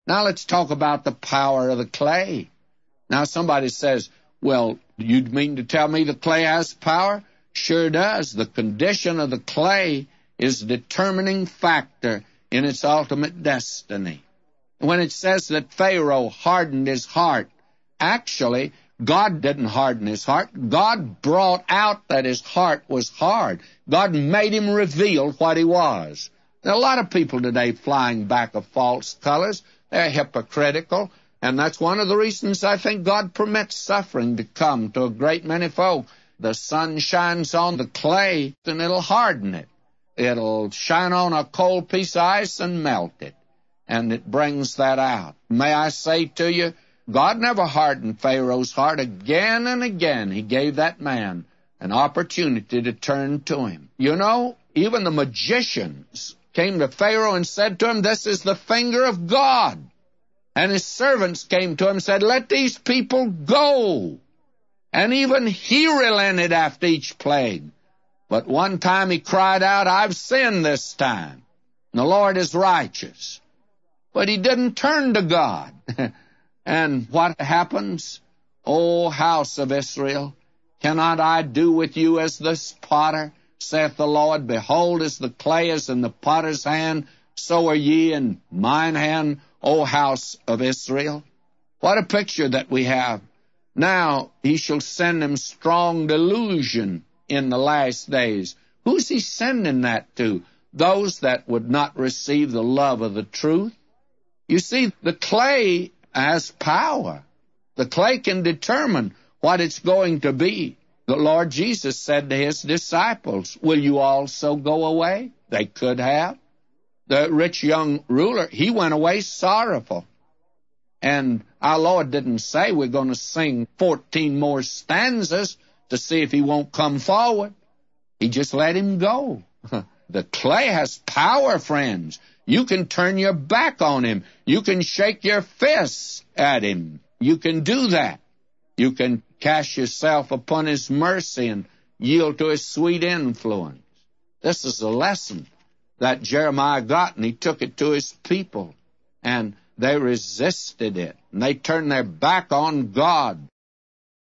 Now let's talk about the power of the clay. Now somebody says, well, you mean to tell me the clay has power? Sure does. The condition of the clay is a determining factor in its ultimate destiny. When it says that Pharaoh hardened his heart, actually, God didn't harden his heart. God brought out that his heart was hard. God made him reveal what he was. There are a lot of people today flying back of false colors. They're hypocritical, and that's one of the reasons I think God permits suffering to come to a great many folk. The sun shines on the clay, and it'll harden it. It'll shine on a cold piece of ice and melt it, and it brings that out. May I say to you, God never hardened Pharaoh's heart. Again and again, he gave that man an opportunity to turn to him. You know, even the magicians came to Pharaoh and said to him, this is the finger of God. And his servants came to him and said, let these people go. And even he relented after each plague. But one time he cried out, I've sinned this time. And the Lord is righteous. But he didn't turn to God. And what happens? O house of Israel, cannot I do with you as this potter, saith the Lord? Behold, as the clay is in the potter's hand, so are ye in mine hand, O house of Israel. What a picture that we have. Now he shall send him strong delusion in the last days. Who's he sending that to? Those that would not receive the love of the truth. You see, the clay has power. The clay can determine what it's going to be. The Lord Jesus said to his disciples, will you also go away? They could have. The rich young ruler, he went away sorrowful. And our Lord didn't say we're going to sing 14 more stanzas to see if he won't come forward. He just let him go. The clay has power, friends. You can turn your back on him. You can shake your fists at him. You can do that. You can cast yourself upon his mercy and yield to his sweet influence. This is a lesson that Jeremiah got, and he took it to his people, and they resisted it, and they turned their back on God.